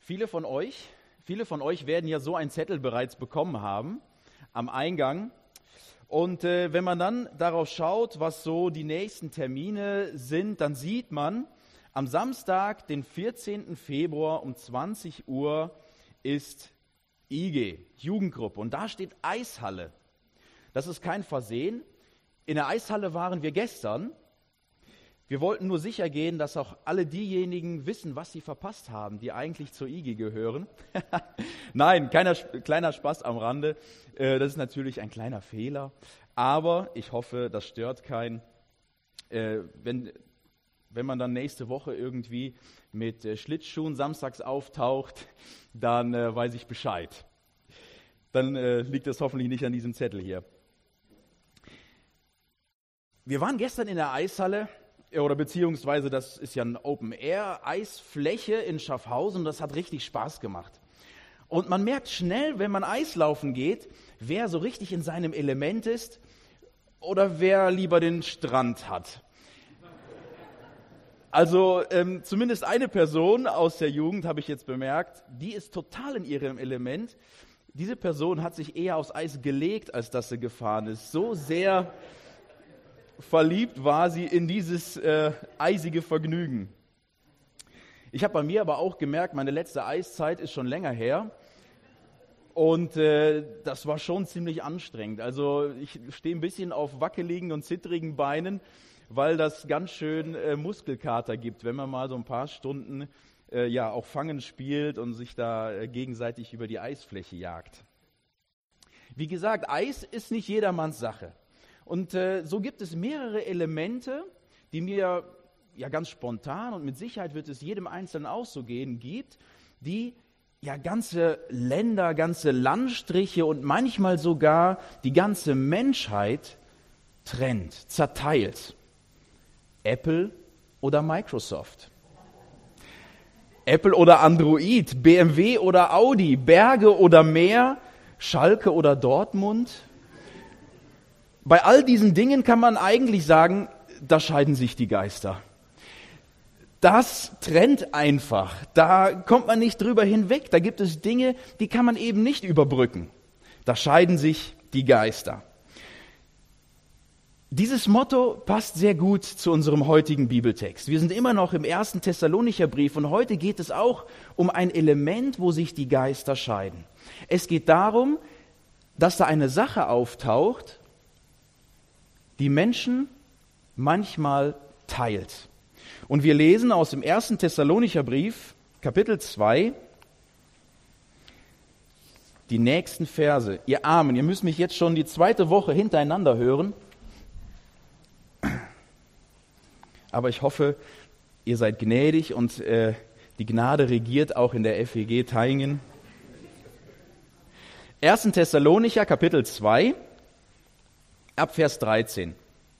Viele von euch werden ja so einen Zettel bereits bekommen haben am Eingang. Und wenn man dann darauf schaut, was so die nächsten Termine sind, dann sieht man, am Samstag, den 14. Februar um 20 Uhr ist IG, Jugendgruppe. Und da steht Eishalle. Das ist kein Versehen. In der Eishalle waren wir gestern. Wir wollten nur sicher gehen, dass auch alle diejenigen wissen, was sie verpasst haben, die eigentlich zur IG gehören. Nein, kleiner Spaß am Rande. Das ist natürlich ein kleiner Fehler. Aber ich hoffe, das stört keinen. Wenn man dann nächste Woche irgendwie mit Schlittschuhen samstags auftaucht, dann weiß ich Bescheid. Dann liegt das hoffentlich nicht an diesem Zettel hier. Wir waren gestern in der Eishalle. Oder beziehungsweise das ist ja eine Open-Air-Eisfläche in Schaffhausen, das hat richtig Spaß gemacht. Und man merkt schnell, wenn man Eislaufen geht, wer so richtig in seinem Element ist oder wer lieber den Strand hat. Also zumindest eine Person aus der Jugend, habe ich jetzt bemerkt, die ist total in ihrem Element. Diese Person hat sich eher aufs Eis gelegt, als dass sie gefahren ist. So sehr verliebt war sie in dieses eisige Vergnügen. Ich habe bei mir aber auch gemerkt, meine letzte Eiszeit ist schon länger her und das war schon ziemlich anstrengend. Also ich stehe ein bisschen auf wackeligen und zittrigen Beinen, weil das ganz schön Muskelkater gibt, wenn man mal so ein paar Stunden auch Fangen spielt und sich da gegenseitig über die Eisfläche jagt. Wie gesagt, Eis ist nicht jedermanns Sache. Und so gibt es mehrere Elemente, die mir ja ganz spontan und mit Sicherheit wird es jedem Einzelnen auch so gehen, gibt, die ja ganze Länder, ganze Landstriche und manchmal sogar die ganze Menschheit trennt, zerteilt. Apple oder Microsoft. Apple oder Android, BMW oder Audi, Berge oder Meer, Schalke oder Dortmund. Bei all diesen Dingen kann man eigentlich sagen, da scheiden sich die Geister. Das trennt einfach, da kommt man nicht drüber hinweg, da gibt es Dinge, die kann man eben nicht überbrücken. Da scheiden sich die Geister. Dieses Motto passt sehr gut zu unserem heutigen Bibeltext. Wir sind immer noch im 1. Thessalonicher Brief und heute geht es auch um ein Element, wo sich die Geister scheiden. Es geht darum, dass da eine Sache auftaucht, die Menschen manchmal teilt. Und wir lesen aus dem 1. Thessalonicher Brief, Kapitel 2, die nächsten Verse. Ihr Armen, ihr müsst mich jetzt schon die zweite Woche hintereinander hören. Aber ich hoffe, ihr seid gnädig und die Gnade regiert auch in der FEG Thayngen. 1. Thessalonicher, Kapitel 2, ab Vers 13.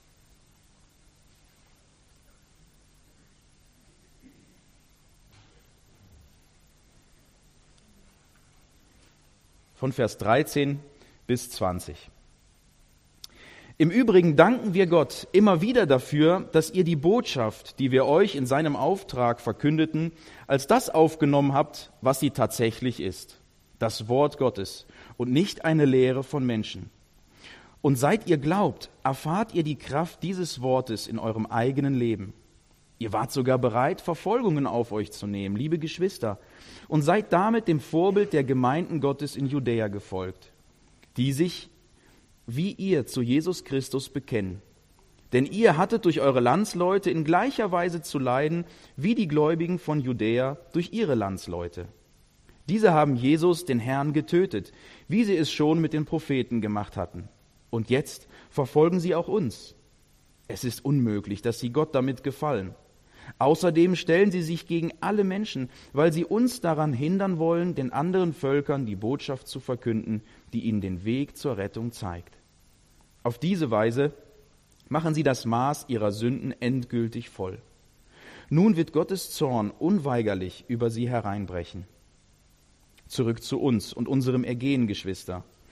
Von Vers 13 bis 20. Im Übrigen danken wir Gott immer wieder dafür, dass ihr die Botschaft, die wir euch in seinem Auftrag verkündeten, als das aufgenommen habt, was sie tatsächlich ist, das Wort Gottes und nicht eine Lehre von Menschen. Und seit ihr glaubt, erfahrt ihr die Kraft dieses Wortes in eurem eigenen Leben. Ihr wart sogar bereit, Verfolgungen auf euch zu nehmen, liebe Geschwister, und seid damit dem Vorbild der Gemeinden Gottes in Judäa gefolgt, die sich, wie ihr, zu Jesus Christus bekennen. Denn ihr hattet durch eure Landsleute in gleicher Weise zu leiden, wie die Gläubigen von Judäa durch ihre Landsleute. Diese haben Jesus, den Herrn, getötet, wie sie es schon mit den Propheten gemacht hatten. Und jetzt verfolgen sie auch uns. Es ist unmöglich, dass sie Gott damit gefallen. Außerdem stellen sie sich gegen alle Menschen, weil sie uns daran hindern wollen, den anderen Völkern die Botschaft zu verkünden, die ihnen den Weg zur Rettung zeigt. Auf diese Weise machen sie das Maß ihrer Sünden endgültig voll. Nun wird Gottes Zorn unweigerlich über sie hereinbrechen. Zurück zu uns und unserem Ergehen, Geschwister.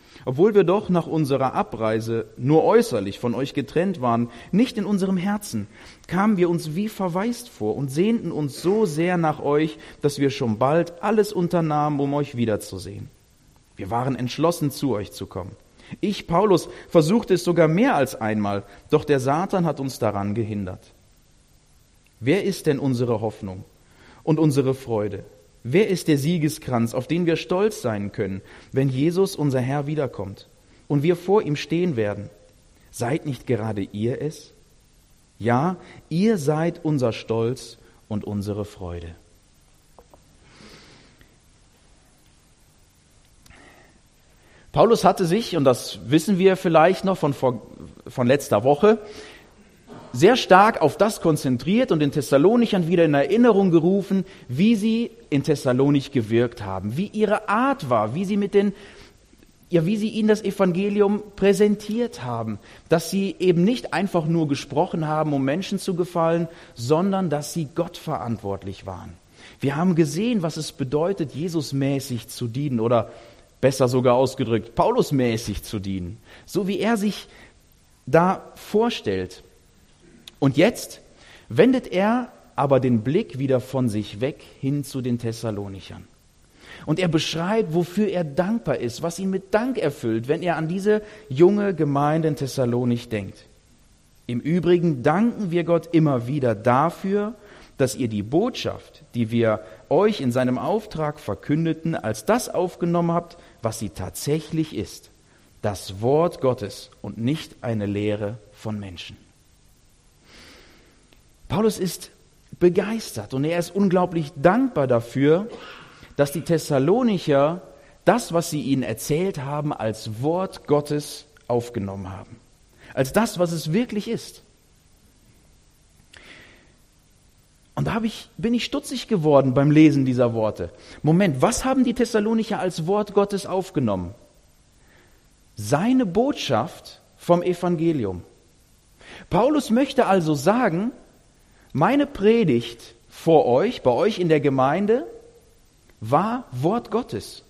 obwohl wir doch nach unserer Abreise nur äußerlich von euch getrennt waren, nicht in unserem Herzen, kamen wir uns wie verwaist vor und sehnten uns so sehr nach euch, dass wir schon bald alles unternahmen, um euch wiederzusehen. Wir waren entschlossen, zu euch zu kommen. Ich, Paulus, versuchte es sogar mehr als einmal, doch der Satan hat uns daran gehindert. Wer ist denn unsere Hoffnung und unsere Freude? Wer ist der Siegeskranz, auf den wir stolz sein können, wenn Jesus, unser Herr, wiederkommt und wir vor ihm stehen werden? Seid nicht gerade ihr es? Ja, ihr seid unser Stolz und unsere Freude. Paulus hatte sich, und das wissen wir vielleicht noch von letzter Woche, sehr stark auf das konzentriert und den Thessalonichern wieder in Erinnerung gerufen, wie sie in Thessalonich gewirkt haben, wie ihre Art war, wie sie ihnen das Evangelium präsentiert haben, dass sie eben nicht einfach nur gesprochen haben, um Menschen zu gefallen, sondern dass sie Gott verantwortlich waren. Wir haben gesehen, was es bedeutet, Jesusmäßig zu dienen oder besser sogar ausgedrückt, Paulusmäßig zu dienen, so wie er sich da vorstellt. Und jetzt wendet er aber den Blick wieder von sich weg hin zu den Thessalonichern. Und er beschreibt, wofür er dankbar ist, was ihn mit Dank erfüllt, wenn er an diese junge Gemeinde in Thessalonich denkt. Im Übrigen danken wir Gott immer wieder dafür, dass ihr die Botschaft, die wir euch in seinem Auftrag verkündeten, als das aufgenommen habt, was sie tatsächlich ist, das Wort Gottes und nicht eine Lehre von Menschen. Paulus ist begeistert und er ist unglaublich dankbar dafür, dass die Thessalonicher das, was sie ihnen erzählt haben, als Wort Gottes aufgenommen haben. Als das, was es wirklich ist. Und da bin ich stutzig geworden beim Lesen dieser Worte. Moment, was haben die Thessalonicher als Wort Gottes aufgenommen? Seine Botschaft vom Evangelium. Paulus möchte also sagen, meine Predigt vor euch, bei euch in der Gemeinde, war Wort Gottes.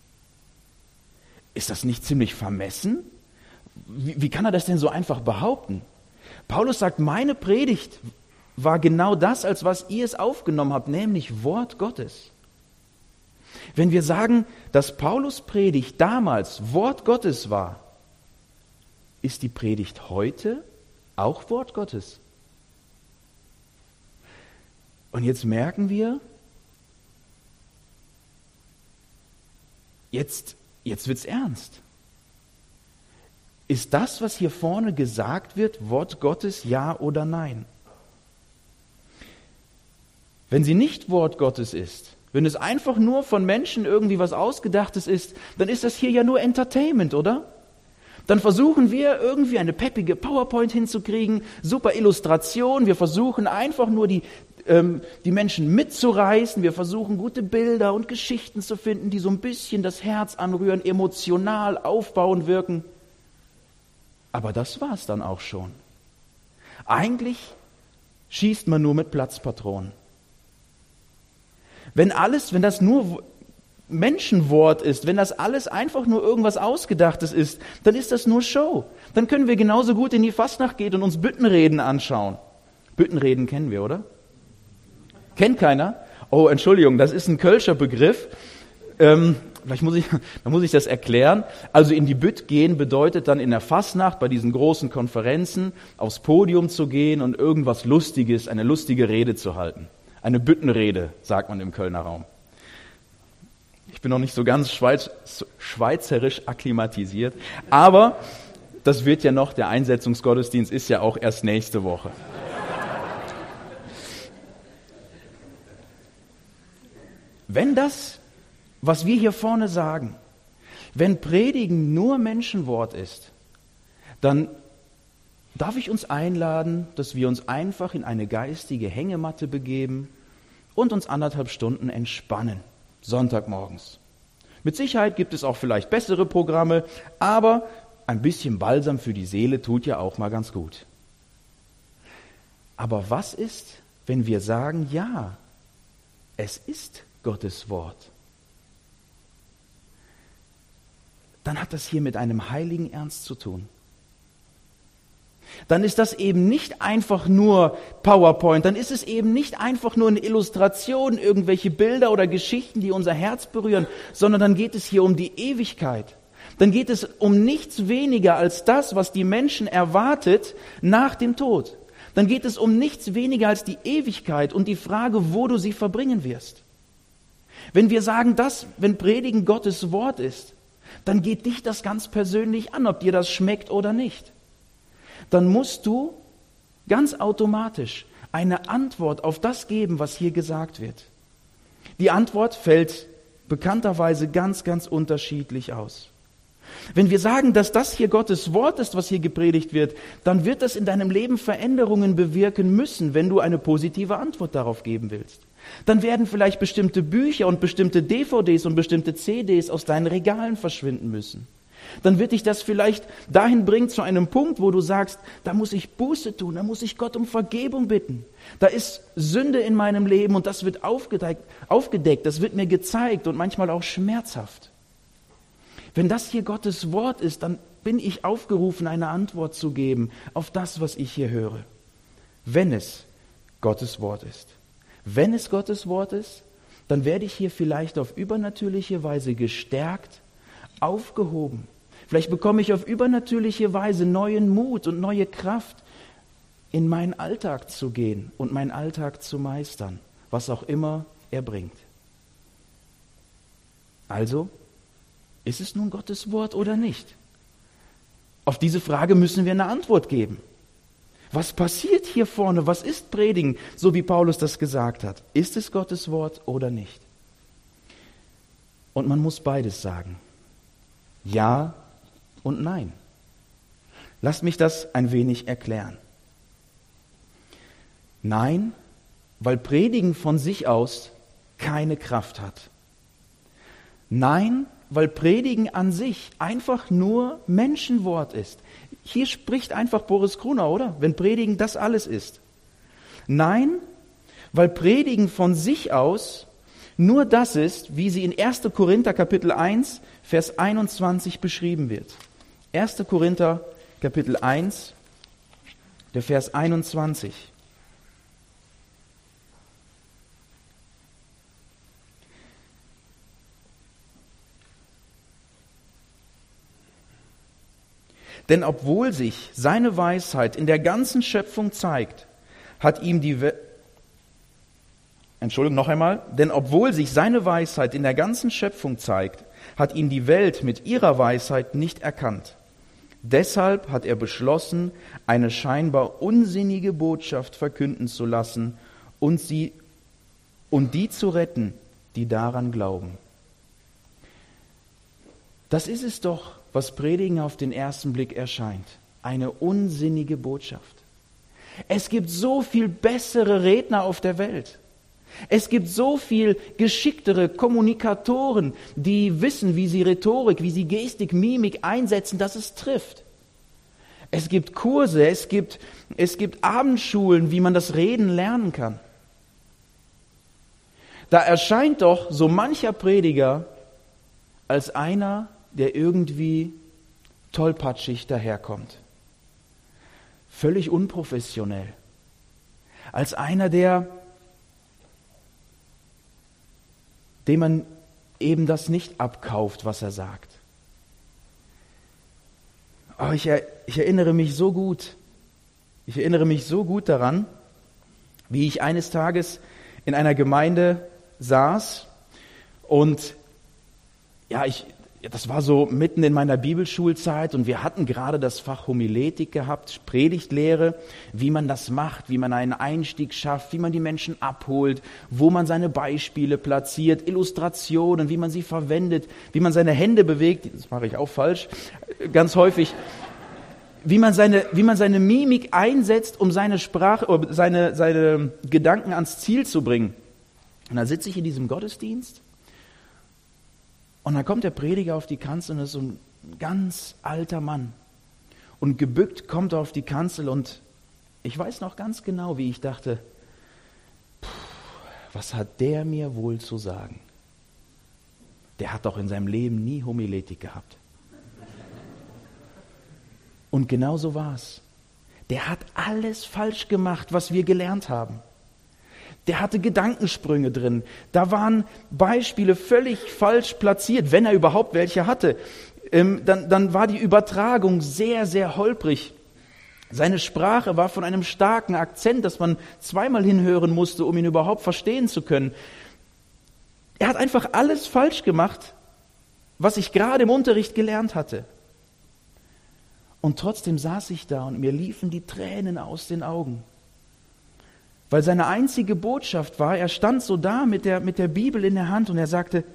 Ist das nicht ziemlich vermessen? Wie kann er das denn so einfach behaupten? Paulus sagt, meine Predigt war genau das, als was ihr es aufgenommen habt, nämlich Wort Gottes. Wenn wir sagen, dass Paulus' Predigt damals Wort Gottes war, ist die Predigt heute auch Wort Gottes? Und jetzt merken wir, jetzt wird's ernst. Ist das, was hier vorne gesagt wird, Wort Gottes, ja oder nein? Wenn sie nicht Wort Gottes ist, wenn es einfach nur von Menschen irgendwie was Ausgedachtes ist, dann ist das hier ja nur Entertainment, oder? Dann versuchen wir irgendwie eine peppige PowerPoint hinzukriegen, super Illustration, wir versuchen einfach nur die Menschen mitzureißen, wir versuchen gute Bilder und Geschichten zu finden, die so ein bisschen das Herz anrühren, emotional aufbauend wirken. Aber das war's dann auch schon. Eigentlich schießt man nur mit Platzpatronen. Wenn das nur Menschenwort ist, wenn das alles einfach nur irgendwas Ausgedachtes ist, dann ist das nur Show. Dann können wir genauso gut in die Fastnacht gehen und uns Büttenreden anschauen. Büttenreden kennen wir, oder? Kennt keiner? Oh, Entschuldigung, das ist ein Kölscher Begriff. Vielleicht muss ich das erklären. Also in die Bütt gehen bedeutet dann in der Fastnacht bei diesen großen Konferenzen aufs Podium zu gehen und irgendwas Lustiges, eine lustige Rede zu halten. Eine Büttenrede, sagt man im Kölner Raum. Ich bin noch nicht so ganz schweizerisch akklimatisiert, aber das wird ja noch, der Einsetzungsgottesdienst ist ja auch erst nächste Woche. Wenn das, was wir hier vorne sagen, wenn Predigen nur Menschenwort ist, dann darf ich uns einladen, dass wir uns einfach in eine geistige Hängematte begeben und uns 1,5 Stunden entspannen, Sonntagmorgens. Mit Sicherheit gibt es auch vielleicht bessere Programme, aber ein bisschen Balsam für die Seele tut ja auch mal ganz gut. Aber was ist, wenn wir sagen, ja, es ist Gottes Wort? dann hat das hier mit einem heiligen Ernst zu tun. Dann ist das eben nicht einfach nur PowerPoint, dann ist es eben nicht einfach nur eine Illustration, irgendwelche Bilder oder Geschichten, die unser Herz berühren, sondern dann geht es hier um die Ewigkeit. Dann geht es um nichts weniger als das, was die Menschen erwartet nach dem Tod. Dann geht es um nichts weniger als die Ewigkeit und die Frage, wo du sie verbringen wirst. Wenn wir sagen, wenn Predigen Gottes Wort ist, dann geht dich das ganz persönlich an, ob dir das schmeckt oder nicht. Dann musst du ganz automatisch eine Antwort auf das geben, was hier gesagt wird. Die Antwort fällt bekannterweise ganz, ganz unterschiedlich aus. Wenn wir sagen, dass das hier Gottes Wort ist, was hier gepredigt wird, dann wird das in deinem Leben Veränderungen bewirken müssen, wenn du eine positive Antwort darauf geben willst. Dann werden vielleicht bestimmte Bücher und bestimmte DVDs und bestimmte CDs aus deinen Regalen verschwinden müssen. Dann wird dich das vielleicht dahin bringen zu einem Punkt, wo du sagst, da muss ich Buße tun, da muss ich Gott um Vergebung bitten. Da ist Sünde in meinem Leben und das wird aufgedeckt, das wird mir gezeigt und manchmal auch schmerzhaft. Wenn das hier Gottes Wort ist, dann bin ich aufgerufen, eine Antwort zu geben auf das, was ich hier höre. Wenn es Gottes Wort ist. Wenn es Gottes Wort ist, dann werde ich hier vielleicht auf übernatürliche Weise gestärkt, aufgehoben. Vielleicht bekomme ich auf übernatürliche Weise neuen Mut und neue Kraft, in meinen Alltag zu gehen und meinen Alltag zu meistern, was auch immer er bringt. Also, ist es nun Gottes Wort oder nicht? Auf diese Frage müssen wir eine Antwort geben. Was passiert hier vorne? Was ist Predigen, so wie Paulus das gesagt hat? Ist es Gottes Wort oder nicht? Und man muss beides sagen. Ja und nein. Lasst mich das ein wenig erklären. Nein, weil Predigen von sich aus keine Kraft hat. Nein, weil Predigen an sich einfach nur Menschenwort ist. Hier spricht einfach Boris Gruner, oder? Wenn Predigen das alles ist. Nein, weil Predigen von sich aus nur das ist, wie sie in 1. Korinther Kapitel 1, Vers 21 beschrieben wird. 1. Korinther Kapitel 1, der Vers 21. Denn obwohl sich seine Weisheit in der ganzen Schöpfung zeigt, hat ihm die Welt... Denn obwohl sich seine Weisheit in der ganzen Schöpfung zeigt, hat ihn die Welt mit ihrer Weisheit nicht erkannt. Deshalb hat er beschlossen, eine scheinbar unsinnige Botschaft verkünden zu lassen und die zu retten, die daran glauben. Das ist es doch, was Predigen auf den ersten Blick erscheint. Eine unsinnige Botschaft. Es gibt so viel bessere Redner auf der Welt. Es gibt so viel geschicktere Kommunikatoren, die wissen, wie sie Rhetorik, wie sie Gestik, Mimik einsetzen, dass es trifft. Es gibt Kurse, es gibt Abendschulen, wie man das Reden lernen kann. Da erscheint doch so mancher Prediger als einer, der irgendwie tollpatschig daherkommt. Völlig unprofessionell. Als einer, dem man eben das nicht abkauft, was er sagt. Oh, ich erinnere mich so gut daran, wie ich eines Tages in einer Gemeinde saß und das war so mitten in meiner Bibelschulzeit und wir hatten gerade das Fach Homiletik gehabt, Predigtlehre, wie man das macht, wie man einen Einstieg schafft, wie man die Menschen abholt, wo man seine Beispiele platziert, Illustrationen, wie man sie verwendet, wie man seine Hände bewegt, das mache ich auch falsch, ganz häufig, wie man seine Mimik einsetzt, um seine Sprache, seine Gedanken ans Ziel zu bringen. Und dann sitze ich in diesem Gottesdienst. Und dann kommt der Prediger auf die Kanzel und ist so ein ganz alter Mann. Und gebückt kommt er auf die Kanzel und ich weiß noch ganz genau, wie ich dachte, was hat der mir wohl zu sagen? Der hat doch in seinem Leben nie Homiletik gehabt. Und genau so war es. Der hat alles falsch gemacht, was wir gelernt haben. Der hatte Gedankensprünge drin. Da waren Beispiele völlig falsch platziert, wenn er überhaupt welche hatte. Dann war die Übertragung sehr, sehr holprig. Seine Sprache war von einem starken Akzent, dass man zweimal hinhören musste, um ihn überhaupt verstehen zu können. Er hat einfach alles falsch gemacht, was ich gerade im Unterricht gelernt hatte. Und trotzdem saß ich da und mir liefen die Tränen aus den Augen. Weil seine einzige Botschaft war, er stand so da mit der Bibel in der Hand und er sagte,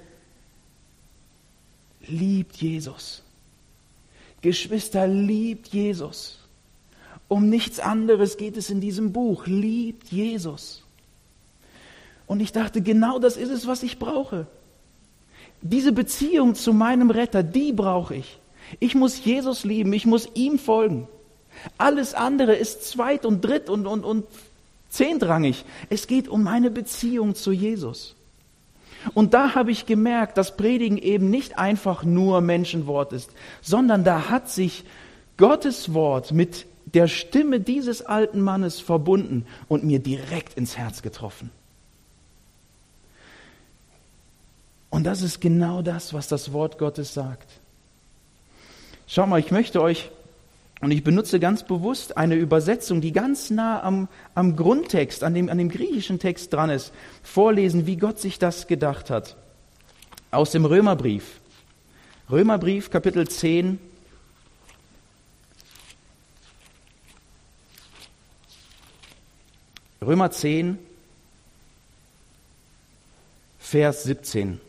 liebt Jesus. Geschwister, liebt Jesus. Um nichts anderes geht es in diesem Buch. Liebt Jesus. Und ich dachte, genau das ist es, was ich brauche. Diese Beziehung zu meinem Retter, die brauche ich. Ich muss Jesus lieben, ich muss ihm folgen. Alles andere ist zweit- und dritt- und zehntrangig. Es geht um meine Beziehung zu Jesus. Und da habe ich gemerkt, dass Predigen eben nicht einfach nur Menschenwort ist, sondern da hat sich Gottes Wort mit der Stimme dieses alten Mannes verbunden und mir direkt ins Herz getroffen. Und das ist genau das, was das Wort Gottes sagt. Schau mal, ich möchte euch, und ich benutze ganz bewusst eine Übersetzung, die ganz nah am Grundtext, an dem griechischen Text dran ist, vorlesen, wie Gott sich das gedacht hat. Aus dem Römerbrief. Römerbrief, Kapitel 10. Römer 10, Vers 17.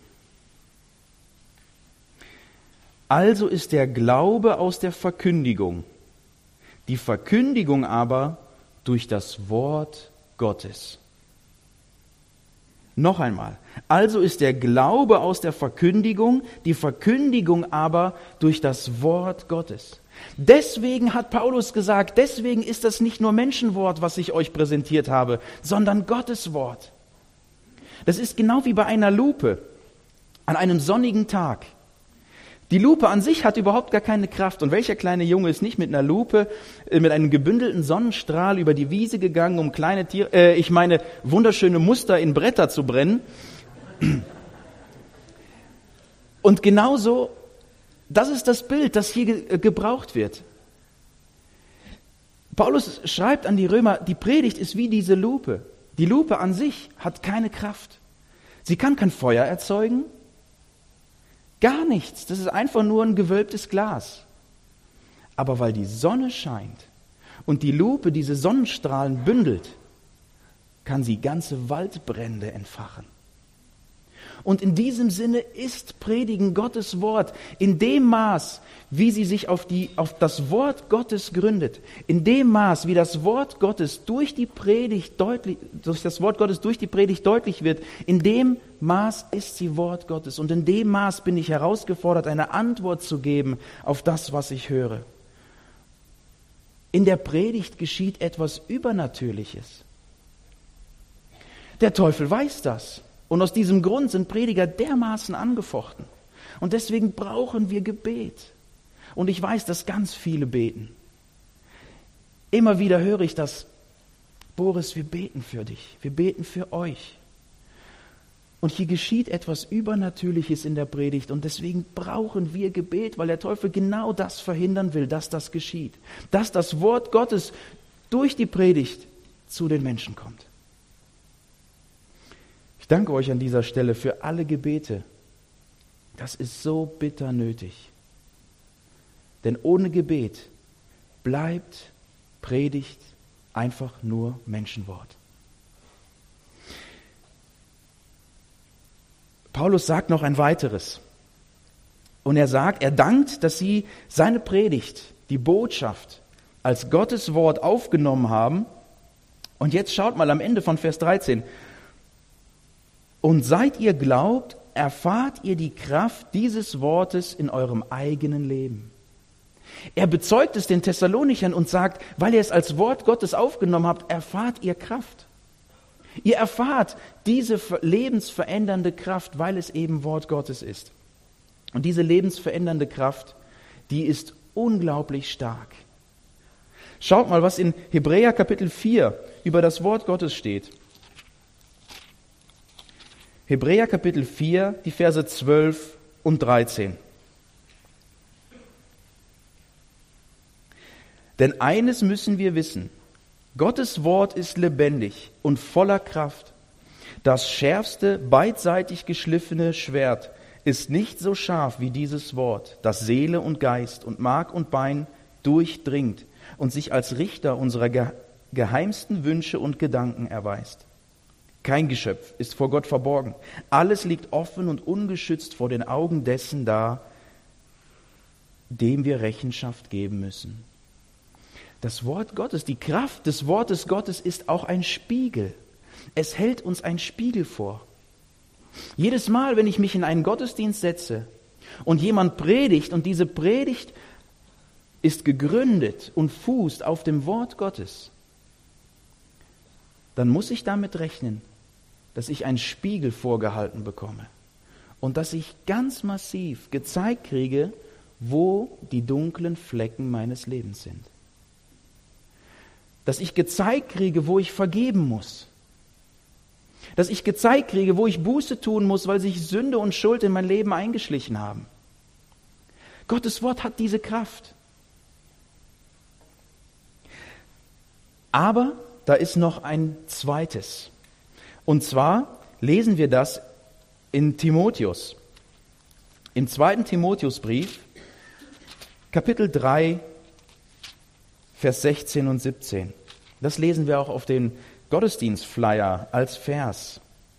Also ist der Glaube aus der Verkündigung, die Verkündigung aber durch das Wort Gottes. Noch einmal. Also ist der Glaube aus der Verkündigung, die Verkündigung aber durch das Wort Gottes. Deswegen hat Paulus gesagt, deswegen ist das nicht nur Menschenwort, was ich euch präsentiert habe, sondern Gottes Wort. Das ist genau wie bei einer Lupe an einem sonnigen Tag. Die Lupe an sich hat überhaupt gar keine Kraft. Und welcher kleine Junge ist nicht mit einer Lupe, mit einem gebündelten Sonnenstrahl über die Wiese gegangen, um wunderschöne Muster in Bretter zu brennen? Und genauso, das ist das Bild, das hier gebraucht wird. Paulus schreibt an die Römer, die Predigt ist wie diese Lupe. Die Lupe an sich hat keine Kraft. Sie kann kein Feuer erzeugen. Gar nichts, das ist einfach nur ein gewölbtes Glas. Aber weil die Sonne scheint und die Lupe diese Sonnenstrahlen bündelt, kann sie ganze Waldbrände entfachen. Und in diesem Sinne ist Predigen Gottes Wort in dem Maß, wie sie sich auf das Wort Gottes gründet, in dem Maß, wie das Wort Gottes durch das Wort Gottes durch die Predigt deutlich wird, in dem Maß ist sie Wort Gottes. Und in dem Maß bin ich herausgefordert, eine Antwort zu geben auf das, was ich höre. In der Predigt geschieht etwas Übernatürliches. Der Teufel weiß das. Und aus diesem Grund sind Prediger dermaßen angefochten. Und deswegen brauchen wir Gebet. Und ich weiß, dass ganz viele beten. Immer wieder höre ich das, Boris, wir beten für dich, wir beten für euch. Und hier geschieht etwas Übernatürliches in der Predigt und deswegen brauchen wir Gebet, weil der Teufel genau das verhindern will, dass das geschieht. Dass das Wort Gottes durch die Predigt zu den Menschen kommt. Ich danke euch an dieser Stelle für alle Gebete. Das ist so bitter nötig. Denn ohne Gebet bleibt Predigt einfach nur Menschenwort. Paulus sagt noch ein weiteres. Und er dankt, dass sie seine Predigt, die Botschaft, als Gottes Wort aufgenommen haben. Und jetzt schaut mal am Ende von Vers 13. Und seit ihr glaubt, erfahrt ihr die Kraft dieses Wortes in eurem eigenen Leben. Er bezeugt es den Thessalonichern und sagt, weil ihr es als Wort Gottes aufgenommen habt, erfahrt ihr Kraft. Ihr erfahrt diese lebensverändernde Kraft, weil es eben Wort Gottes ist. Und diese lebensverändernde Kraft, die ist unglaublich stark. Schaut mal, was in Hebräer Kapitel 4 über das Wort Gottes steht. Hebräer Kapitel 4, die Verse 12 und 13. Denn eines müssen wir wissen: Gottes Wort ist lebendig und voller Kraft. Das schärfste, beidseitig geschliffene Schwert ist nicht so scharf wie dieses Wort, das Seele und Geist und Mark und Bein durchdringt und sich als Richter unserer geheimsten Wünsche und Gedanken erweist. Kein Geschöpf ist vor Gott verborgen. Alles liegt offen und ungeschützt vor den Augen dessen da, dem wir Rechenschaft geben müssen. Das Wort Gottes, die Kraft des Wortes Gottes ist auch ein Spiegel. Es hält uns ein Spiegel vor. Jedes Mal, wenn ich mich in einen Gottesdienst setze und jemand predigt und diese Predigt ist gegründet und fußt auf dem Wort Gottes, dann muss ich damit rechnen, dass ich einen Spiegel vorgehalten bekomme und dass ich ganz massiv gezeigt kriege, wo die dunklen Flecken meines Lebens sind. Dass ich gezeigt kriege, wo ich vergeben muss. Dass ich gezeigt kriege, wo ich Buße tun muss, weil sich Sünde und Schuld in mein Leben eingeschlichen haben. Gottes Wort hat diese Kraft. Aber da ist noch ein zweites. Und zwar lesen wir das in Timotheus. Im 2. Timotheusbrief, Kapitel 3, Vers 16 und 17. Das lesen wir auch auf den Gottesdienstflyer als Vers.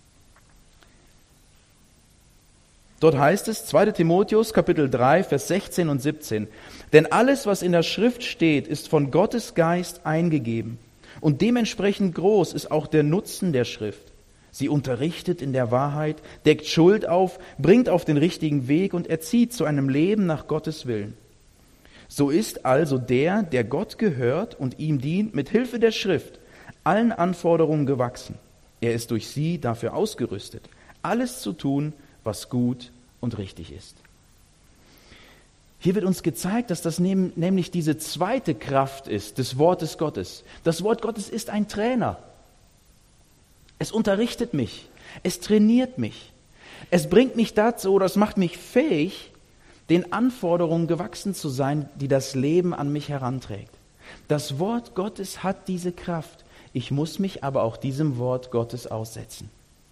Dort heißt es, 2. Timotheus, Kapitel 3, Vers 16 und 17. Denn alles, was in der Schrift steht, ist von Gottes Geist eingegeben. Und dementsprechend groß ist auch der Nutzen der Schrift. Sie unterrichtet in der Wahrheit, deckt Schuld auf, bringt auf den richtigen Weg und erzieht zu einem Leben nach Gottes Willen. So ist also der Gott gehört und ihm dient, mit Hilfe der Schrift allen Anforderungen gewachsen. Er ist durch sie dafür ausgerüstet, alles zu tun, was gut und richtig ist. Hier wird uns gezeigt, dass das nämlich diese zweite Kraft ist des Wortes Gottes. Das Wort Gottes ist ein Trainer. Es unterrichtet mich, es trainiert mich, es bringt mich dazu oder es macht mich fähig, den Anforderungen gewachsen zu sein, die das Leben an mich heranträgt. Das Wort Gottes hat diese Kraft. Ich muss mich aber auch diesem Wort Gottes aussetzen.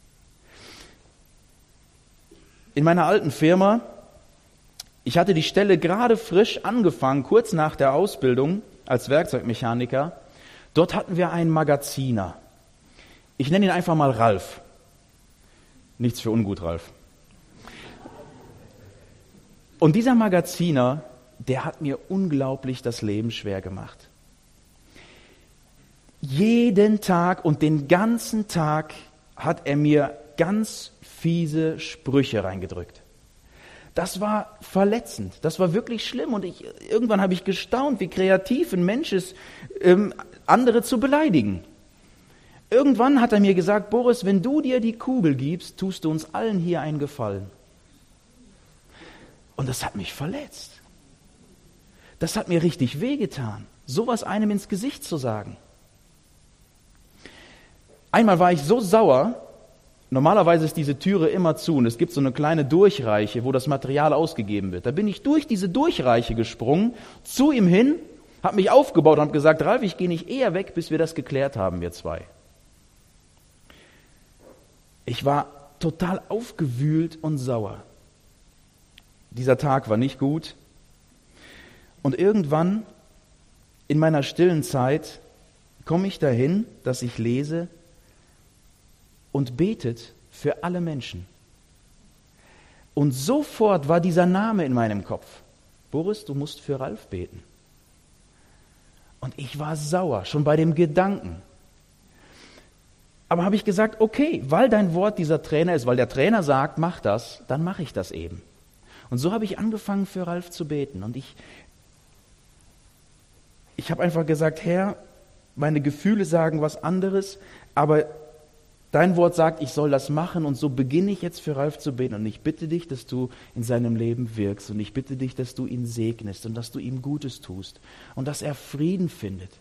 In meiner alten Firma, ich hatte die Stelle gerade frisch angefangen, kurz nach der Ausbildung als Werkzeugmechaniker. Dort hatten wir einen Magaziner. Ich nenne ihn einfach mal Ralf. Nichts für ungut, Ralf. Und dieser Magaziner, der hat mir unglaublich das Leben schwer gemacht. Jeden Tag und den ganzen Tag hat er mir ganz fiese Sprüche reingedrückt. Das war verletzend, das war wirklich schlimm und irgendwann habe ich gestaunt, wie kreativ ein Mensch ist, andere zu beleidigen. Irgendwann hat er mir gesagt, Boris, wenn du dir die Kugel gibst, tust du uns allen hier einen Gefallen. Und das hat mich verletzt. Das hat mir richtig wehgetan, sowas einem ins Gesicht zu sagen. Einmal war ich so sauer, normalerweise ist diese Türe immer zu und es gibt so eine kleine Durchreiche, wo das Material ausgegeben wird. Da bin ich durch diese Durchreiche gesprungen, zu ihm hin, habe mich aufgebaut und habe gesagt, Ralf, ich gehe nicht eher weg, bis wir das geklärt haben, wir zwei. Ich war total aufgewühlt und sauer. Dieser Tag war nicht gut. Und irgendwann in meiner stillen Zeit komme ich dahin, dass ich lese und betet für alle Menschen. Und sofort war dieser Name in meinem Kopf. Boris, du musst für Ralf beten. Und ich war sauer, schon bei dem Gedanken. Aber habe ich gesagt, okay, weil dein Wort dieser Trainer ist, weil der Trainer sagt, mach das, dann mache ich das eben. Und so habe ich angefangen, für Ralf zu beten. Und ich habe einfach gesagt, Herr, meine Gefühle sagen was anderes, aber Dein Wort sagt, ich soll das machen und so beginne ich jetzt für Ralf zu beten und ich bitte dich, dass du in seinem Leben wirkst und ich bitte dich, dass du ihn segnest und dass du ihm Gutes tust und dass er Frieden findet.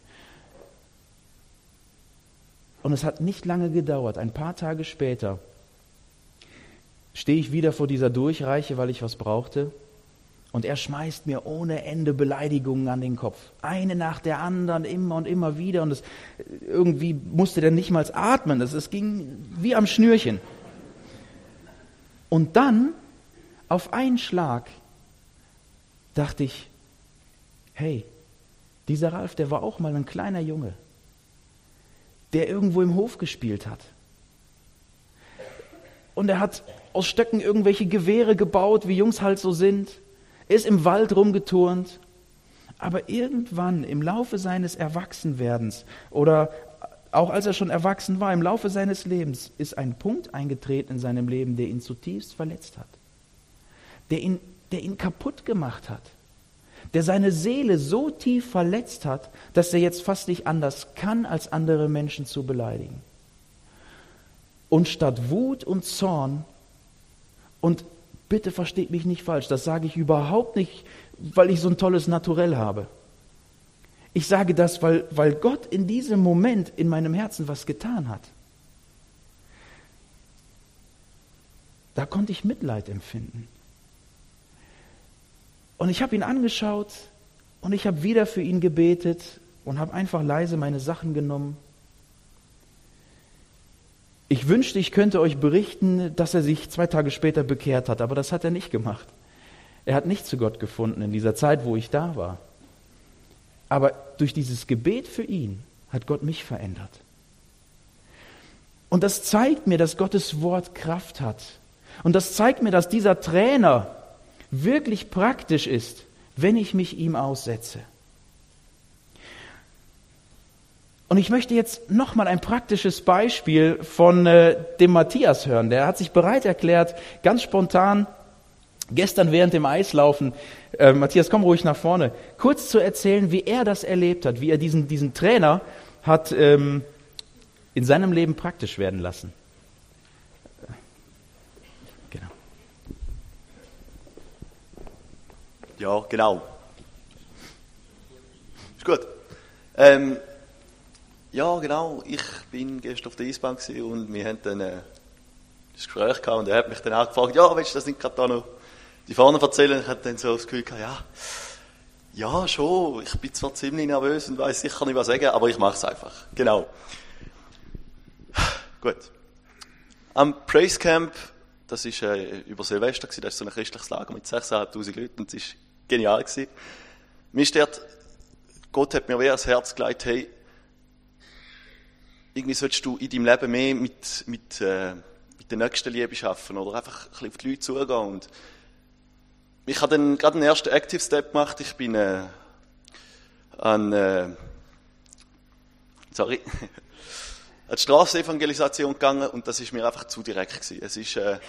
Und es hat nicht lange gedauert, ein paar Tage später stehe ich wieder vor dieser Durchreiche, weil ich was brauchte. Und er schmeißt mir ohne Ende Beleidigungen an den Kopf. Eine nach der anderen, immer und immer wieder. Und irgendwie musste der nicht mal atmen. Es ging wie am Schnürchen. Und dann, auf einen Schlag, dachte ich, hey, dieser Ralf, der war auch mal ein kleiner Junge, der irgendwo im Hof gespielt hat. Und er hat aus Stöcken irgendwelche Gewehre gebaut, wie Jungs halt so sind. Er ist im Wald rumgeturnt, aber irgendwann im Laufe seines Erwachsenwerdens oder auch als er schon erwachsen war, im Laufe seines Lebens ist ein Punkt eingetreten in seinem Leben, der ihn zutiefst verletzt hat, der ihn kaputt gemacht hat, der seine Seele so tief verletzt hat, dass er jetzt fast nicht anders kann, als andere Menschen zu beleidigen. Und statt Wut und Zorn und bitte versteht mich nicht falsch, das sage ich überhaupt nicht, weil ich so ein tolles Naturell habe. Ich sage das, weil Gott in diesem Moment in meinem Herzen was getan hat. Da konnte ich Mitleid empfinden. Und ich habe ihn angeschaut und ich habe wieder für ihn gebetet und habe einfach leise meine Sachen genommen. Ich wünschte, ich könnte euch berichten, dass er sich 2 Tage später bekehrt hat, aber das hat er nicht gemacht. Er hat nicht zu Gott gefunden in dieser Zeit, wo ich da war. Aber durch dieses Gebet für ihn hat Gott mich verändert. Und das zeigt mir, dass Gottes Wort Kraft hat. Und das zeigt mir, dass dieser Trainer wirklich praktisch ist, wenn ich mich ihm aussetze. Und ich möchte jetzt nochmal ein praktisches Beispiel von dem Matthias hören. Der hat sich bereit erklärt, ganz spontan, gestern während dem Eislaufen, Matthias, komm ruhig nach vorne, kurz zu erzählen, wie er das erlebt hat, wie er diesen Trainer hat in seinem Leben praktisch werden lassen. Genau. Ja, genau. Ist gut. Ja, genau. Ich bin gestern auf der Eisbahn und wir haben dann ein Gespräch gehabt und er hat mich dann auch gefragt, ja, willst du das nicht gerade da noch die vorne erzählen? Ich hatte dann so das Gefühl gehabt, ja, schon. Ich bin zwar ziemlich nervös und weiss sicher nicht, was sagen, aber ich mache es einfach. Genau. Gut. Am Praise Camp, das war über Silvester, das war so ein christliches Lager mit 6'500 Leuten und es war genial. Mir ist dort, Gott hat mir wie ans Herz gelegt, hey, irgendwie solltest du in deinem Leben mehr mit der nächsten Liebe schaffen oder einfach ein bisschen auf die Leute zugehen. Und ich habe dann gerade den ersten Active Step gemacht. Ich bin an die Strassenevangelisation gegangen und das ist mir einfach zu direkt gewesen. Es ist, du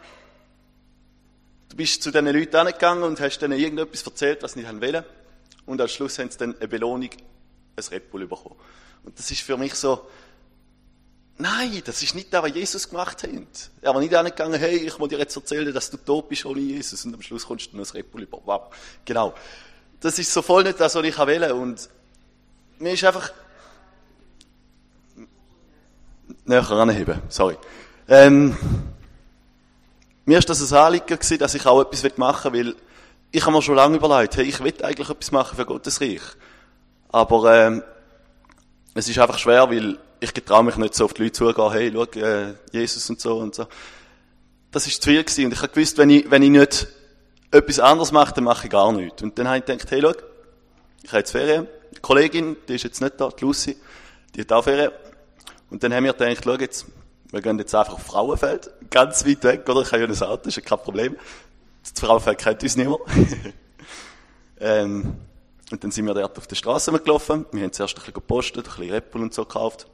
bist zu diesen Leuten angegangen und hast denen irgendetwas erzählt, was sie nicht wollen. Und am Schluss haben sie dann eine Belohnung, ein Red Bull bekommen. Und das ist für mich so, nein, das ist nicht das, was Jesus gemacht hat. Er war nicht angegangen, hey, ich muss dir jetzt erzählen, dass du tot bist ohne Jesus. Und am Schluss kommst du noch ein Red Bull über. Wow. Genau. Das ist so voll nicht das, was ich will. Und mir ist einfach näher anheben, sorry. Mir ist das ein Anliegen gewesen, dass ich auch etwas machen will, weil ich habe mir schon lange überlegt, hey, ich will eigentlich etwas machen für Gottes Reich. Aber es ist einfach schwer, weil ich getraue mich nicht so auf die Leute zugehen, hey, schau, Jesus und so und so. Das ist zu viel gewesen. Und ich habe gewusst, wenn ich nicht etwas anderes mache, dann mache ich gar nichts. Und dann habe ich gedacht, hey, schau, ich habe jetzt Ferien. Die Kollegin, die ist jetzt nicht da, die Lucy, die hat auch Ferien. Und dann haben wir gedacht, schau jetzt, wir gehen jetzt einfach auf Frauenfeld, ganz weit weg, oder? Ich habe ja ein Auto, ist ja kein Problem. Das Frauenfeld kennt uns niemand. Und dann sind wir dort auf der Straße gelaufen. Wir haben zuerst ein bisschen gepostet, ein bisschen Red Bull und so gekauft.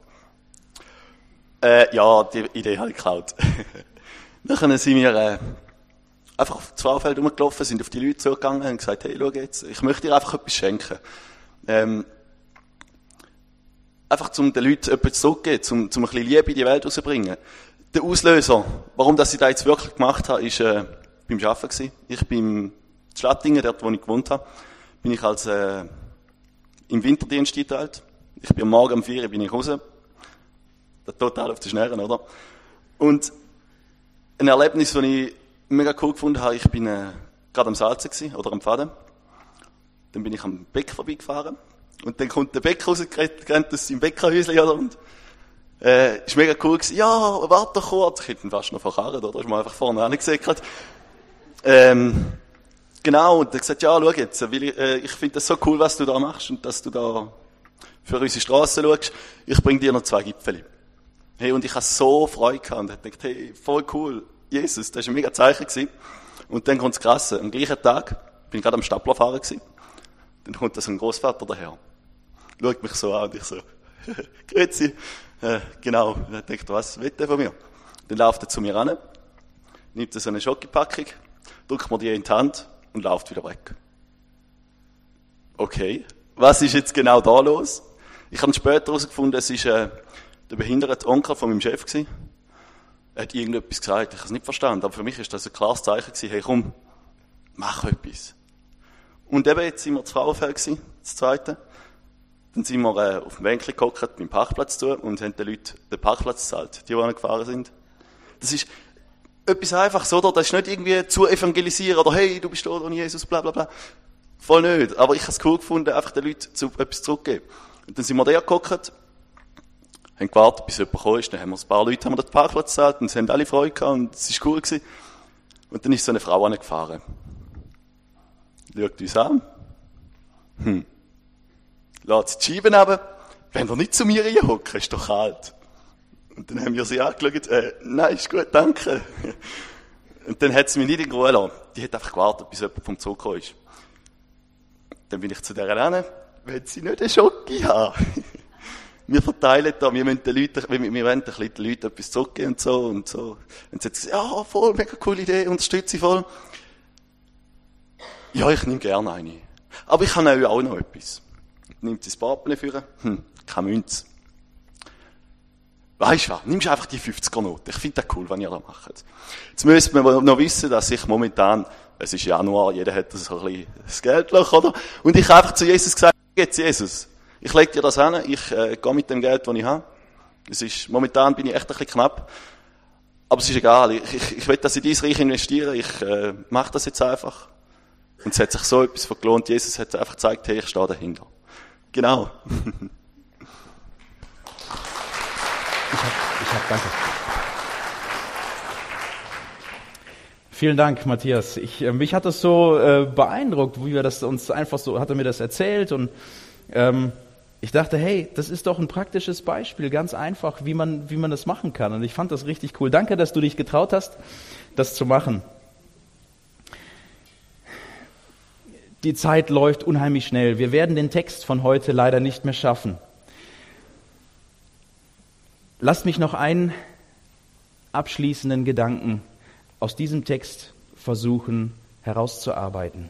Ja, die Idee habe ich geklaut. Dann sind wir einfach auf das Frauenfeld rumgelaufen, sind auf die Leute zugegangen und gesagt, hey, schau jetzt, ich möchte dir einfach etwas schenken. einfach um den Leuten etwas zurückzugeben, um ein bisschen Liebe in die Welt rauszubringen. Der Auslöser, warum das ich das jetzt wirklich gemacht habe, ist beim Arbeiten gewesen. Ich bin in Schlattingen, dort wo ich gewohnt habe, bin ich als im Winterdienst eingeteilt. Ich bin am Morgen um 4 Uhr bin ich raus. Das total auf die Schnären, oder? Und ein Erlebnis, das ich mega cool gefunden habe, ich bin gerade am Salzen gewesen, oder am Pfaden. Dann bin ich am Beck vorbeigefahren. Und dann kommt der Bäcker rausgerannt aus seinem Bäckerhäuschen, oder? Und ist mega cool gewesen. Ja, warte kurz. Ich hätte ihn fast noch verkarrt, oder? Ist mir einfach vorne angesehen. Genau. Und er hat gesagt, ja, schau jetzt, ich finde das so cool, was du da machst und dass du da für unsere Straße schaust. Ich bring dir noch 2 Gipfeli. Hey, und ich hatte so Freude gehabt und hab gedacht, hey, voll cool. Jesus, das war ein mega Zeichen gewesen. Und dann kommt das Krasse. Am gleichen Tag bin ich gerade am Stapler fahren gewesen. Dann kommt da so ein Großvater daher. Schaut mich so an und ich so, grüezi. Genau. Und dann denkt er, was will der von mir? Dann läuft er zu mir ran, nimmt so eine Schokipackung, drückt mir die in die Hand und läuft wieder weg. Okay. Was ist jetzt genau da los? Ich habe später herausgefunden, es ist der behinderte Onkel von meinem Chef gewesen. Er hat irgendetwas gesagt, ich habe es nicht verstanden, aber für mich ist das ein klares Zeichen gewesen, hey komm, mach etwas. Und eben jetzt sind wir zu Frauenfeld gewesen, das Zweite. Dann sind wir auf dem Bänkchen gehockt, beim Parkplatz zu, und haben den Leuten den Parkplatz gezahlt, die gefahren sind. Das ist etwas Einfaches, oder? Das ist nicht irgendwie zu evangelisieren, oder hey, du bist da ohne Jesus, bla bla bla. Voll nicht. Aber ich habe es cool gefunden, einfach den Leuten etwas zurückzugeben. Und dann sind wir da gehockt, haben gewartet, bis jemand gekommen ist, dann haben wir ein paar Leute den Parkplatz gezahlt, und sie haben alle Freude gehabt, und es war cool gewesen. Und dann ist so eine Frau angefahren. Schaut uns an. Lässt die Scheiben runter. Wenn ihr nicht zu mir reinhocken, ist doch kalt. Und dann haben wir sie angeschaut, nein, ist gut, danke. Und dann hat sie mich nicht in Ruhe gelassen. Die hat einfach gewartet, bis jemand vom Zug gekommen ist. Dann bin ich zu der hin, wenn sie nicht einen Schoki haben. Wir verteilen da, wir wollen ein bisschen den Leuten etwas zurückgeben und so. Und sie hat gesagt, ja, voll, mega coole Idee, unterstütze ich voll. Ja, ich nehme gerne eine. Aber ich habe auch noch etwas. Nimmt sie das Pappen für, keine Münze. Weisst du was, nimmst einfach die 50er-Note. Ich finde das cool, was ihr da macht. Jetzt müsste man noch wissen, dass ich momentan, es ist Januar, jeder hat so ein bisschen das Geldloch, oder? Und ich habe einfach zu Jesus gesagt, jetzt Jesus, ich lege dir das hin, ich gehe mit dem Geld, das ich habe. Momentan bin ich echt ein bisschen knapp. Aber es ist egal, ich will das in dein Reich investieren, ich mache das jetzt einfach. Und es hat sich so etwas gelohnt. Jesus hat einfach gezeigt, hey, ich stehe dahinter. Genau. Danke. Vielen Dank, Matthias. Mich hat das so beeindruckt, wie wir das uns einfach so, hat er mir das erzählt, und ich dachte, hey, das ist doch ein praktisches Beispiel, ganz einfach, wie man das machen kann, und ich fand das richtig cool. Danke, dass du dich getraut hast, das zu machen. Die Zeit läuft unheimlich schnell. Wir werden den Text von heute leider nicht mehr schaffen. Lasst mich noch einen abschließenden Gedanken aus diesem Text versuchen herauszuarbeiten.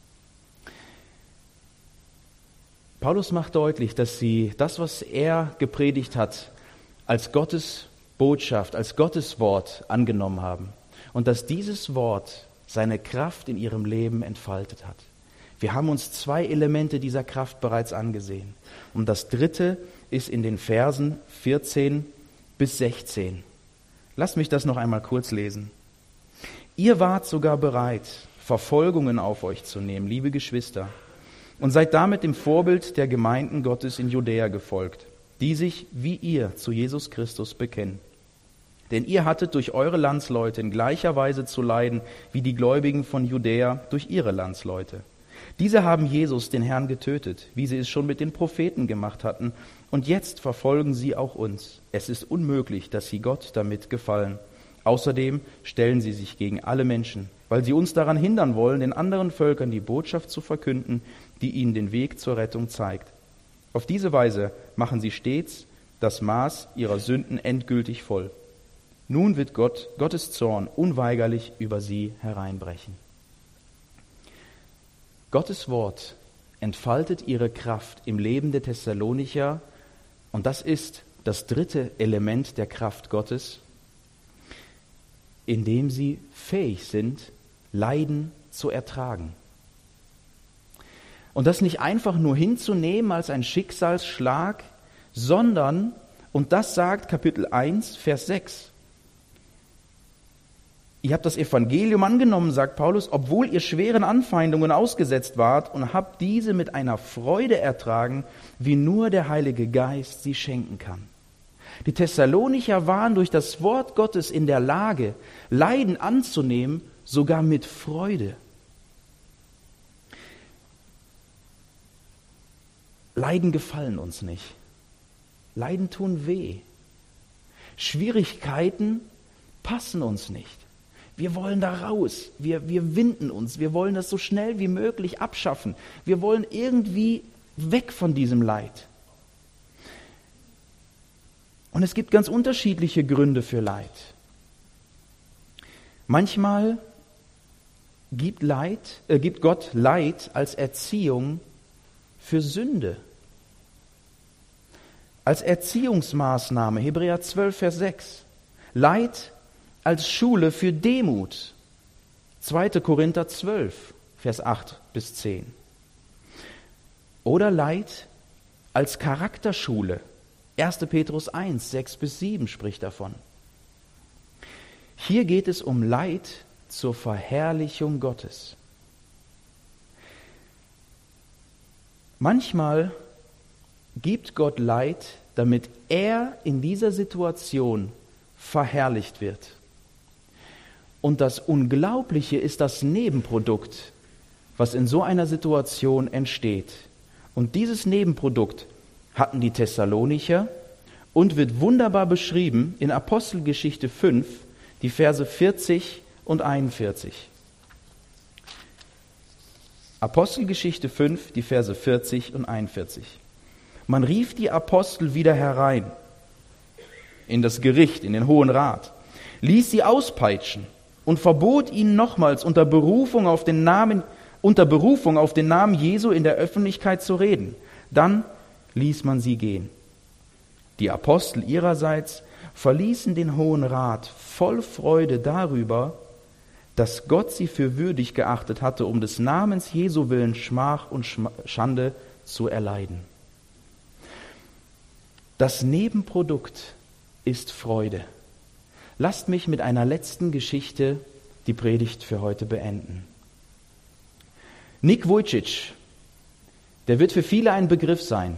Paulus macht deutlich, dass sie das, was er gepredigt hat, als Gottes Botschaft, als Gottes Wort angenommen haben, und dass dieses Wort seine Kraft in ihrem Leben entfaltet hat. Wir haben uns 2 Elemente dieser Kraft bereits angesehen. Und das 3. ist in den Versen 14 bis 16. Lasst mich das noch einmal kurz lesen. Ihr wart sogar bereit, Verfolgungen auf euch zu nehmen, liebe Geschwister, und seid damit dem Vorbild der Gemeinden Gottes in Judäa gefolgt, die sich wie ihr zu Jesus Christus bekennen. Denn ihr hattet durch eure Landsleute in gleicher Weise zu leiden wie die Gläubigen von Judäa durch ihre Landsleute. Diese haben Jesus, den Herrn, getötet, wie sie es schon mit den Propheten gemacht hatten, und jetzt verfolgen sie auch uns. Es ist unmöglich, dass sie Gott damit gefallen. Außerdem stellen sie sich gegen alle Menschen, weil sie uns daran hindern wollen, den anderen Völkern die Botschaft zu verkünden, die ihnen den Weg zur Rettung zeigt. Auf diese Weise machen sie stets das Maß ihrer Sünden endgültig voll. Nun wird Gottes Zorn unweigerlich über sie hereinbrechen. Gottes Wort entfaltet ihre Kraft im Leben der Thessalonicher Und das ist das dritte Element der Kraft Gottes, indem sie fähig sind, Leiden zu ertragen. Und das nicht einfach nur hinzunehmen als ein Schicksalsschlag, sondern, und das sagt Kapitel 1, Vers 6, ihr habt das Evangelium angenommen, sagt Paulus, obwohl ihr schweren Anfeindungen ausgesetzt wart und habt diese mit einer Freude ertragen, wie nur der Heilige Geist sie schenken kann. Die Thessalonicher waren durch das Wort Gottes in der Lage, Leiden anzunehmen, sogar mit Freude. Leiden gefallen uns nicht. Leiden tun weh. Schwierigkeiten passen uns nicht. Wir wollen da raus. Wir winden uns. Wir wollen das so schnell wie möglich abschaffen. Wir wollen irgendwie weg von diesem Leid. Und es gibt ganz unterschiedliche Gründe für Leid. Manchmal gibt Gott Leid als Erziehung für Sünde. Als Erziehungsmaßnahme, Hebräer 12, Vers 6. Leid als Schule für Demut, 2. Korinther 12, Vers 8 bis 10. Oder Leid als Charakterschule, 1. Petrus 1, 6 bis 7 spricht davon. Hier geht es um Leid zur Verherrlichung Gottes. Manchmal gibt Gott Leid, damit er in dieser Situation verherrlicht wird. Und das Unglaubliche ist das Nebenprodukt, was in so einer Situation entsteht. Und dieses Nebenprodukt hatten die Thessalonicher und wird wunderbar beschrieben in Apostelgeschichte 5, die Verse 40 und 41. Apostelgeschichte 5, die Verse 40 und 41. Man rief die Apostel wieder herein in das Gericht, in den Hohen Rat, ließ sie auspeitschen und verbot ihnen nochmals unter Berufung auf den Namen Jesu in der Öffentlichkeit zu reden. Dann ließ man sie gehen. Die Apostel ihrerseits verließen den Hohen Rat voll Freude darüber, dass Gott sie für würdig geachtet hatte, um des Namens Jesu willen Schmach und Schande zu erleiden. Das Nebenprodukt ist Freude. Lasst mich mit einer letzten Geschichte die Predigt für heute beenden. Nick Vujicic, der wird für viele ein Begriff sein.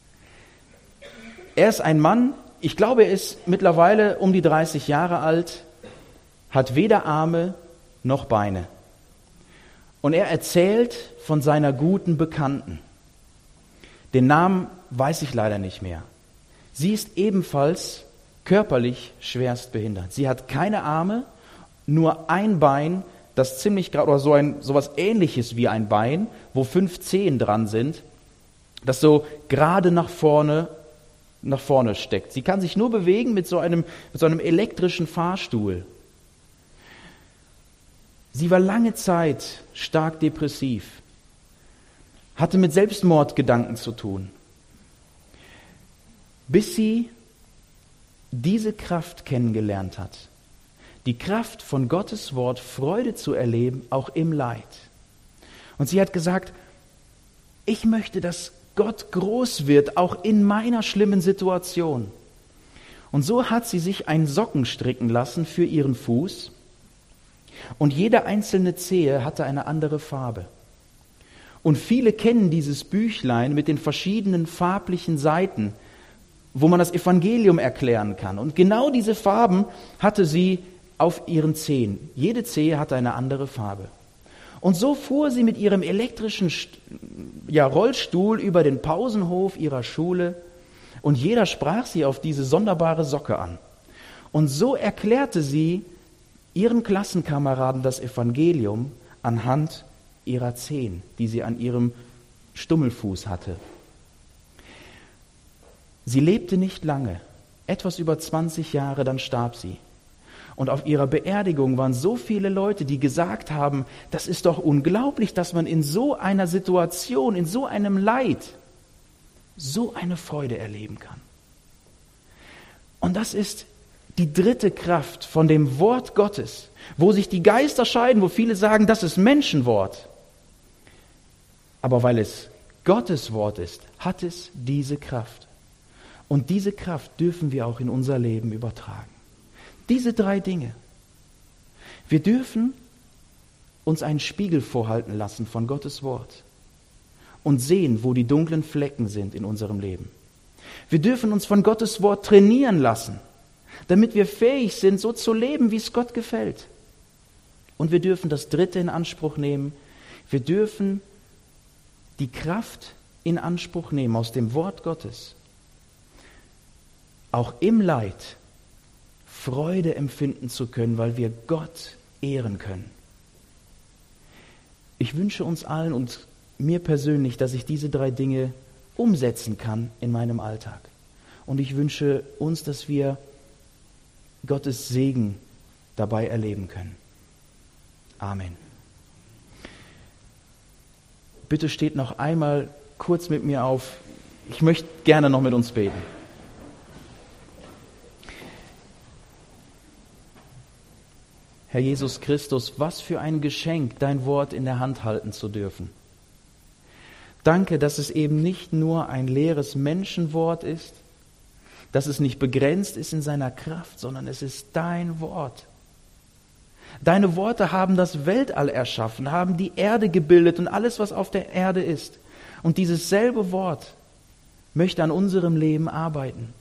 Er ist ein Mann, ich glaube, er ist mittlerweile um die 30 Jahre alt, hat weder Arme noch Beine. Und er erzählt von seiner guten Bekannten. Den Namen weiß ich leider nicht mehr. Sie ist ebenfalls körperlich schwerst behindert. Sie hat keine Arme, nur ein Bein, das ziemlich gerade, oder sowas Ähnliches wie ein Bein, wo 5 Zehen dran sind, das so gerade nach vorne steckt. Sie kann sich nur bewegen mit so einem elektrischen Fahrstuhl. Sie war lange Zeit stark depressiv, hatte mit Selbstmordgedanken zu tun, bis sie diese Kraft kennengelernt hat. Die Kraft von Gottes Wort, Freude zu erleben, auch im Leid. Und sie hat gesagt, ich möchte, dass Gott groß wird, auch in meiner schlimmen Situation. Und so hat sie sich einen Socken stricken lassen für ihren Fuß. Und jede einzelne Zehe hatte eine andere Farbe. Und viele kennen dieses Büchlein mit den verschiedenen farblichen Seiten, wo man das Evangelium erklären kann. Und genau diese Farben hatte sie auf ihren Zehen. Jede Zehe hatte eine andere Farbe. Und so fuhr sie mit ihrem elektrischen Rollstuhl über den Pausenhof ihrer Schule und jeder sprach sie auf diese sonderbare Socke an. Und so erklärte sie ihren Klassenkameraden das Evangelium anhand ihrer Zehen, die sie an ihrem Stummelfuß hatte. Sie lebte nicht lange, etwas über 20 Jahre, dann starb sie. Und auf ihrer Beerdigung waren so viele Leute, die gesagt haben, das ist doch unglaublich, dass man in so einer Situation, in so einem Leid, so eine Freude erleben kann. Und das ist die dritte Kraft von dem Wort Gottes, wo sich die Geister scheiden, wo viele sagen, das ist Menschenwort. Aber weil es Gottes Wort ist, hat es diese Kraft. Und diese Kraft dürfen wir auch in unser Leben übertragen. Diese 3 Dinge. Wir dürfen uns einen Spiegel vorhalten lassen von Gottes Wort und sehen, wo die dunklen Flecken sind in unserem Leben. Wir dürfen uns von Gottes Wort trainieren lassen, damit wir fähig sind, so zu leben, wie es Gott gefällt. Und wir dürfen das Dritte in Anspruch nehmen. Wir dürfen die Kraft in Anspruch nehmen aus dem Wort Gottes, auch im Leid Freude empfinden zu können, weil wir Gott ehren können. Ich wünsche uns allen und mir persönlich, dass ich diese 3 Dinge umsetzen kann in meinem Alltag. Und ich wünsche uns, dass wir Gottes Segen dabei erleben können. Amen. Bitte steht noch einmal kurz mit mir auf. Ich möchte gerne noch mit uns beten. Herr Jesus Christus, was für ein Geschenk, dein Wort in der Hand halten zu dürfen. Danke, dass es eben nicht nur ein leeres Menschenwort ist, dass es nicht begrenzt ist in seiner Kraft, sondern es ist dein Wort. Deine Worte haben das Weltall erschaffen, haben die Erde gebildet und alles, was auf der Erde ist. Und dieses selbe Wort möchte an unserem Leben arbeiten.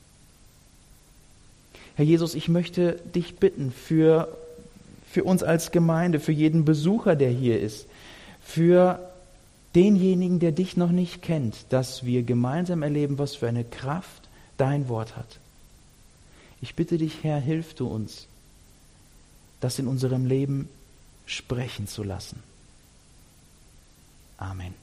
Herr Jesus, ich möchte dich bitten für uns als Gemeinde, für jeden Besucher, der hier ist, für denjenigen, der dich noch nicht kennt, dass wir gemeinsam erleben, was für eine Kraft dein Wort hat. Ich bitte dich, Herr, hilf du uns, das in unserem Leben sprechen zu lassen. Amen.